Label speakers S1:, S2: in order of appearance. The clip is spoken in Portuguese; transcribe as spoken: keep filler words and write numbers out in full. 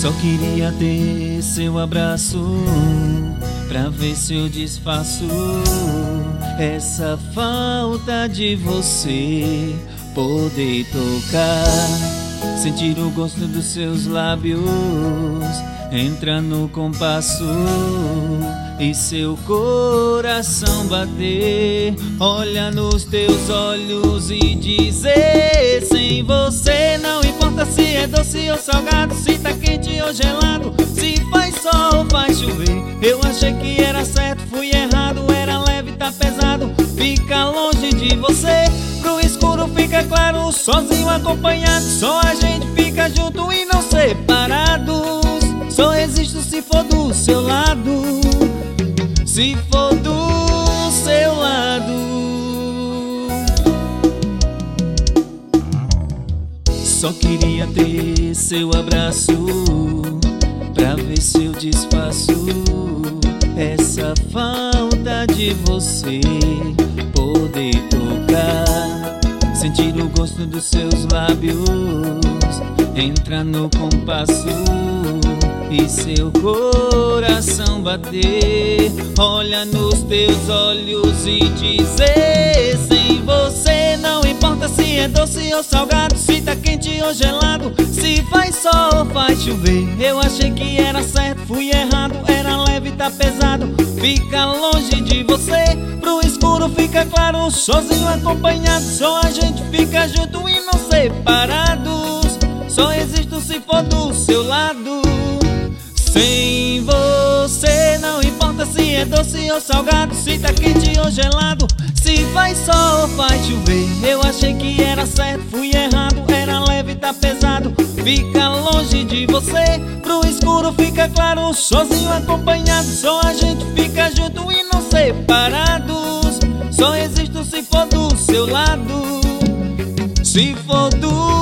S1: Só queria ter seu abraço pra ver se eu desfaço essa falta de você. Poder tocar, sentir o gosto dos seus lábios, entra no compasso e seu coração bater. Olha nos teus olhos e dizer: sem você não importa se é doce ou salgado, se tá quente ou gelado, se faz sol ou faz chover. Eu achei que era certo, fui errado, era leve, tá pesado, fica longe de você. Pro escuro fica claro, sozinho acompanhado, só a gente fica junto e não separados. Só existo se for do seu lado, se for do seu lado. Só queria ter seu abraço pra ver se eu desfaço essa falta de você. Poder tocar, sentir o gosto dos seus lábios, entra no compasso e seu coração bater. Olha nos teus olhos e dizer: sem você não importa se é doce ou salgado, se tá quente ou gelado, se faz sol ou faz chover. Eu achei que era certo, fui errado, era leve, tá pesado, fica longe de você. Pro escuro fica claro, sozinho acompanhado, só a gente fica junto e não separados. Só existo se for do seu lado. Sem você não importa se é doce ou salgado, se tá quente ou gelado, se faz sol ou faz chover. Eu achei que era certo, fui errado, era leve, tá pesado, fica longe de você. Pro escuro fica claro, sozinho acompanhado, só a gente fica junto e não separados. Só existo se for do seu lado, se for do